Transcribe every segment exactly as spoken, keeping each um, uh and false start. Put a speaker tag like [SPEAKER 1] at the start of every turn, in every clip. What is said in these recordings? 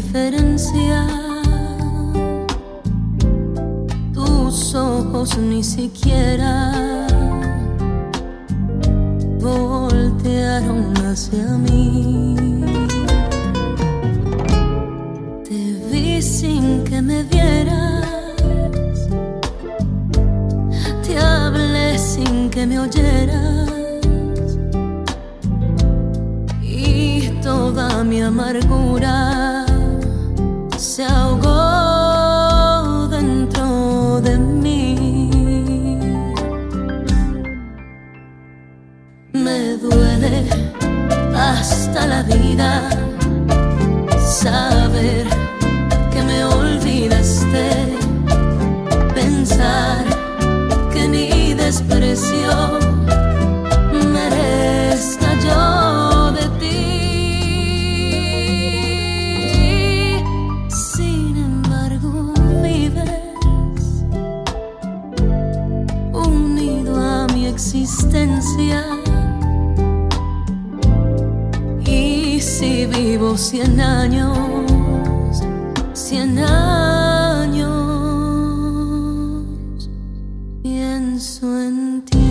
[SPEAKER 1] indiferencia. Tus ojos ni siquiera voltearon hacia mí. Te vi sin que me vieras, te hablé sin que me oyeras, y toda mi amargura se ahogó dentro de mí. Me duele hasta la vida saber que me olvidaste, pensar que ni desprecio merezca yo de ti. Sin embargo vives unido a mi existencia, y si vivo cien años, cien años pienso en ti.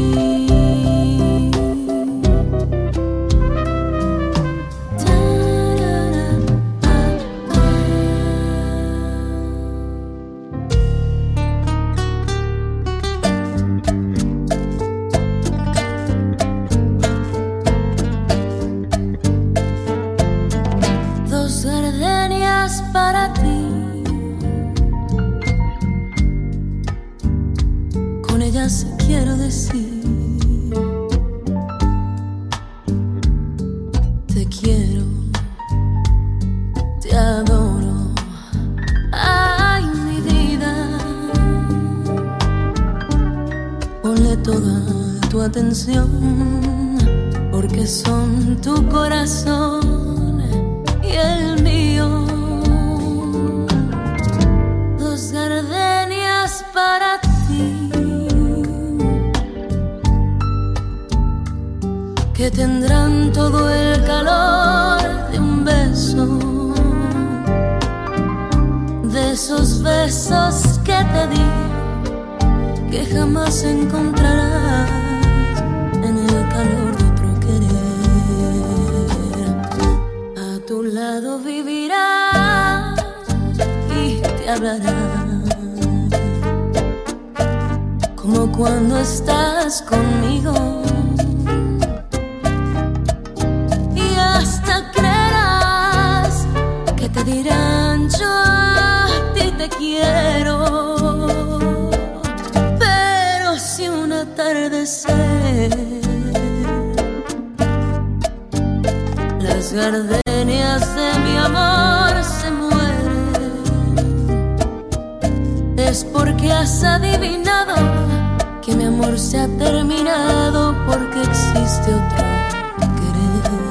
[SPEAKER 1] Dos gardenias para ti, con ellas quiero decir te quiero, te adoro, ay mi vida. Ponle toda tu atención, porque son tu corazón y el mío. Dos gardenias para ti, que tendrán todo el calor de un beso, de esos besos que te di, que jamás encontrarás en el calor de otro querer. A tu lado vivirás y te hablarás como cuando estás conmigo, y hasta creerás que te dirán yo a ti te quiero. Pero si un atardecer las gardenias de mi amor se mueren, es porque has adivinado que mi amor se ha terminado, porque existe otro querer.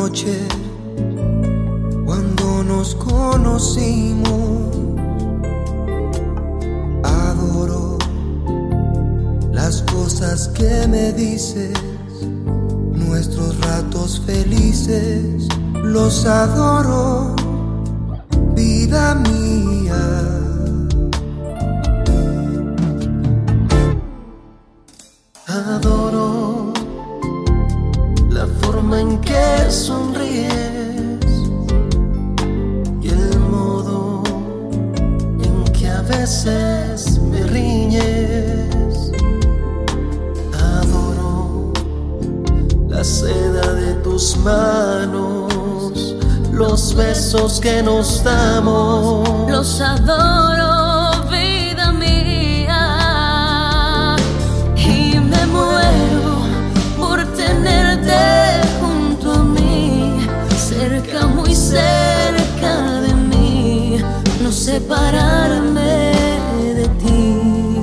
[SPEAKER 2] noche cuando nos conocimos, adoro las cosas que me dices, nuestros ratos felices, los adoro, vida mía. Adoro la forma en que sonríes y el modo en que a veces me riñes. Adoro la seda de tus manos, los besos que nos damos.
[SPEAKER 1] Los adoro, vida mía, y me muero por tenerte junto a mí, cerca, muy cerca de mí, no separarme de ti.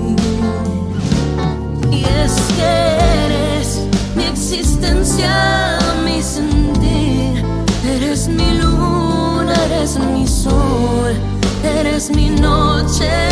[SPEAKER 1] Y es que eres mi existencia, mi sentir, eres mi luna, eres mi sol, eres mi noche.